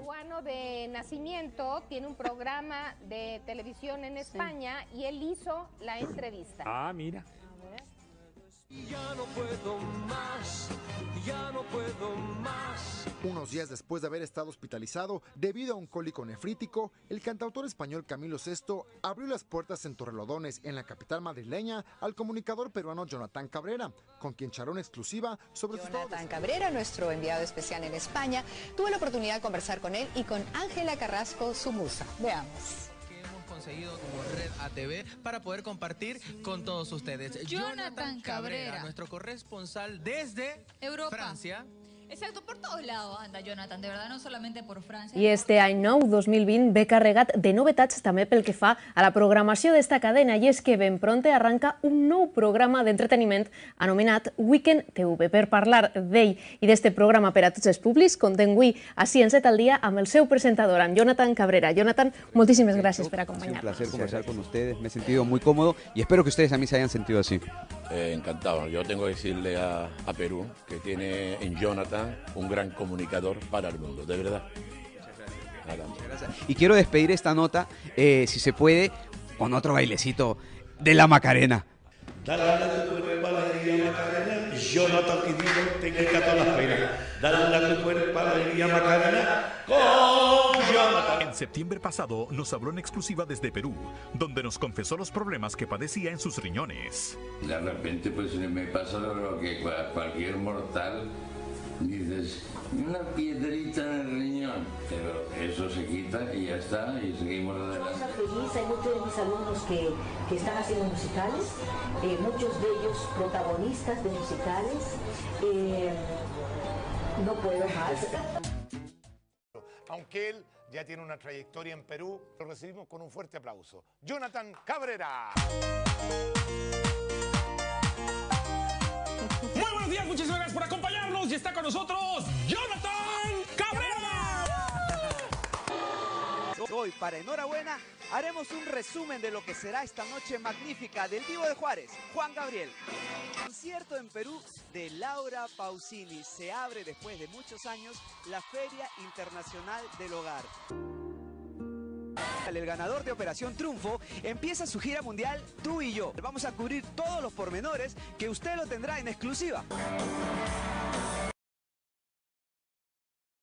peruano de nacimiento, tiene un programa de televisión en España y él hizo la entrevista. Ah, mira. Ya no puedo más, ya no puedo más. Unos días después de haber estado hospitalizado debido a un cólico nefrítico, el cantautor español Camilo Sesto abrió las puertas en Torrelodones, en la capital madrileña, al comunicador peruano Jonathan Cabrera, con quien charló en exclusiva sobre su estado de salud. Jonathan Cabrera, nuestro enviado especial en España, tuve la oportunidad de conversar con él y con Ángela Carrasco, su musa. Veamos. Conseguido como Red ATV para poder compartir con todos ustedes. Jonathan Cabrera, nuestro corresponsal desde Europa. Francia. Exacto, por todos lados anda Jonathan, de verdad, no solamente por Francia. I este any nou, 2020, ve carregat de novetats també pel que fa a la programació d'esta cadena, i és que ben prompte arranca un nou programa d'entreteniment anomenat Weekend TV. Per parlar d'ell i d'este programa per a tots els públics, contem avui a Ciència al Dia amb el seu presentador, en Jonathan Cabrera. Jonathan, moltíssimes gràcies per acompanyar-nos. Un placer conversar con ustedes, me he sentido muy cómodo y espero que ustedes también se hayan sentido así. Encantado. Yo tengo que decirle a Perú que tiene en Jonathan un gran comunicador para el mundo, de verdad. Muchas gracias. Y quiero despedir esta nota, si se puede, con otro bailecito de la Macarena. Dale a tu cuerpo alegría Macarena, Jonathan que digo te quita todas las penas. Dale a tu cuerpo alegría Macarena, con Jonathan. En septiembre pasado nos habló en exclusiva desde Perú, donde nos confesó los problemas que padecía en sus riñones. De repente pues me pasa lo que cualquier mortal, dices, una piedrita en el riñón, pero eso se quita y ya está, y seguimos adelante. Feliz, hay muchos de mis alumnos que están haciendo musicales, muchos de ellos protagonistas de musicales, no puedo más. Aunque él ya tiene una trayectoria en Perú, lo recibimos con un fuerte aplauso. Jonathan Cabrera. Muy buenos días, muchísimas gracias por acompañarnos y está con nosotros Jonathan Cabrera. Hoy, para enhorabuena, haremos un resumen de lo que será esta noche magnífica del Divo de Juárez, Juan Gabriel. Concierto en Perú de Laura Pausini. Se abre después de muchos años la Feria Internacional del Hogar. El ganador de Operación Triunfo empieza su gira mundial Tú y Yo. Vamos a cubrir todos los pormenores que usted lo tendrá en exclusiva.